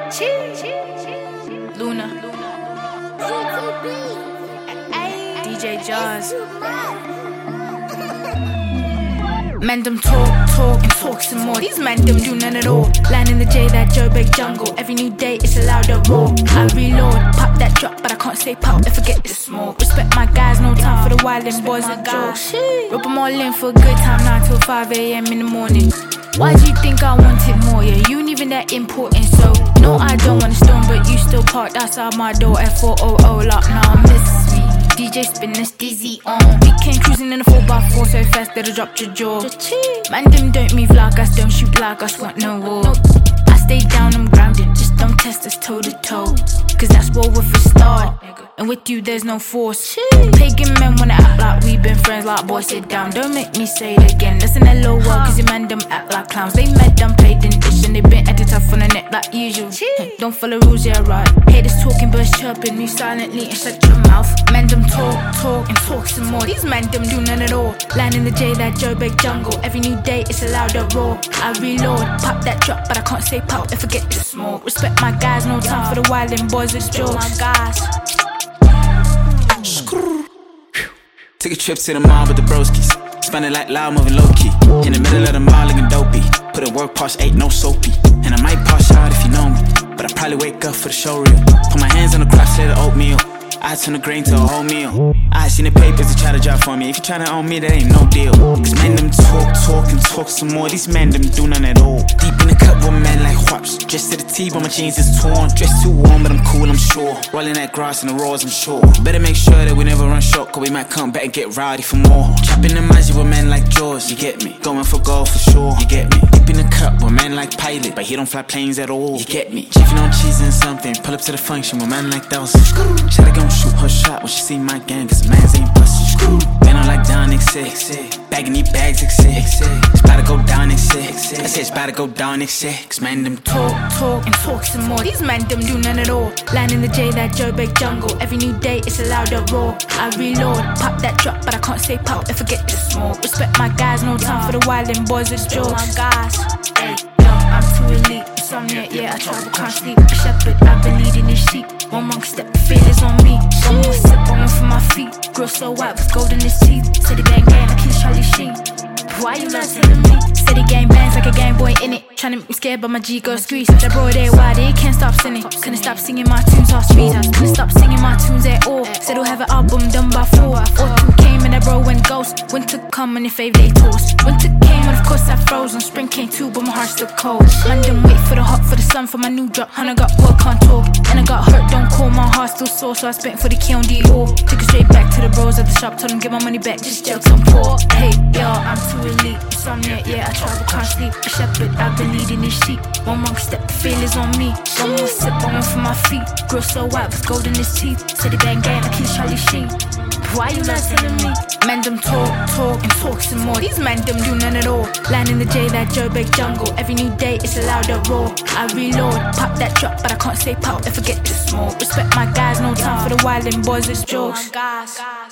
Luna, DJ Jaws. Men them talk and talk some more. These men them do none at all. Land in the J, that Joburg jungle. Every new day it's a louder roar. I reload, pop that drop, but I can't say pop if I get this small. Respect my guys, no time for the wildin' boys and jokes. Rub them all in for a good time now till 5 a.m. in the morning. Why do you think I wanted more? Yeah, you ain't even that important. So, no, I don't want a stone, but you still parked outside my door at 400 lock. Now miss me. DJ spin this dizzy on. We came cruising in a 4x4 so fast that I dropped your jaw. Man, them don't move like us, don't shoot like us, want no war. I stay down, I'm grounded, just don't test us toe to toe. Cause that's war with a start, and with you there's no force. Pagan men wanna act like we been friends, like boy sit down. Don't make me say it again, that's an LOL. Cause your man them act like clowns. They mad done played in dish and they been edited tough on the net like usual. Don't follow rules, yeah right. Haters talking, birds chirping, me silently and shut your mouth. Men them talk and talk some more. These men them do none at all. Land in the J, that Joburg jungle. Every new day it's a louder roar. I reload, pop that drop, but I can't say pop if I get this small. Respect my guys, no time for the wildin' boys with jokes. My guys. Take a trip to the mall with the broskies. Spend it like loud, moving low key. In the middle of the mall looking dopey. Put a work past 8, no soapy. And I might pass out if you know me, but I probably wake up for the show reel. Put my hands on the crotch, let it oatmeal. I turn the grain to a whole meal. I seen the papers to try to drop for me. If you tryna own me, that ain't no deal. Cause men them talk and talk some more. These men them do none at all. Deep in the cup with men like whops. Dressed to the T, but my jeans is torn. Dressed too warm, but I'm cool, I'm sure. Rolling that grass in the roars, I'm sure. Better make sure that we never run short, cause we might come back and get rowdy for more. Trapping the magic with men like Jaws, you get me. Going for gold for sure, you get me. Deep in the cup with men like Pilot, but he don't fly planes at all, you get me. Chiefing on cheese and something, pull up to the function with men like those. Shawty gon' shoot her shot when she see my gang, cause mans ain't bustin'. Man, I like down X6, bagging these bags X6. It's about to go down X6. I said it's about to go down X6. Cause man, them talk and talk some more. These men them do none at all. Land in the J, that Joburg jungle. Every new day it's a louder roar. I reload, pop that drop, but I can't say pop if I get this small. Respect my guys, no time for the wildin' boys with jokes. My guys, hey, yo, I'm too elite. Insomnia, yeah, I travel, can't sleep. A shepherd, I've been leading this sheep. One monk step, the feelings on me. One more sip, one for my feet. Grill so white with gold in his teeth. Said the gang like he's Charlie Sheen. Why you not telling me? Said the gang bangs like a Game Boy in it. Tryna make me scared, but my G girl squeeze. That bro they why they can't stop singing. Couldn't stop singing my tunes off speed. Couldn't stop singing my tunes at all. Said we'll have an album done by 4. Autumn came and that bro went ghost. Winter come and your fave they toast. Winter came and of course I froze. And spring came too, but my heart's still cold. Man them wait for the hot for the sun for my new drop. And I got work on talk. And I got hurt, don't call, my heart still sore. So I spent for the key on Dior. Took it straight back to the bros at the shop. Told them get my money back, just jokes I'm poor. Hey, yo, I'm too elite. Insomnia, yeah, I travel, can't sleep. A shepherd, I've been leading this sheep. One monk step, the feelings on me. One more sip, one for my feet. Grill so white with gold in his teeth. Said the gang like he's Charlie Sheen. Why you not telling me? Men them talk and talk some more. These men them do none at all. Land in the J, that Joburg jungle. Every new day it's a louder roar. I reload, pop that drop, but I can't say pop if I get this small. Respect my guys, no time for the wildin' boys with jokes.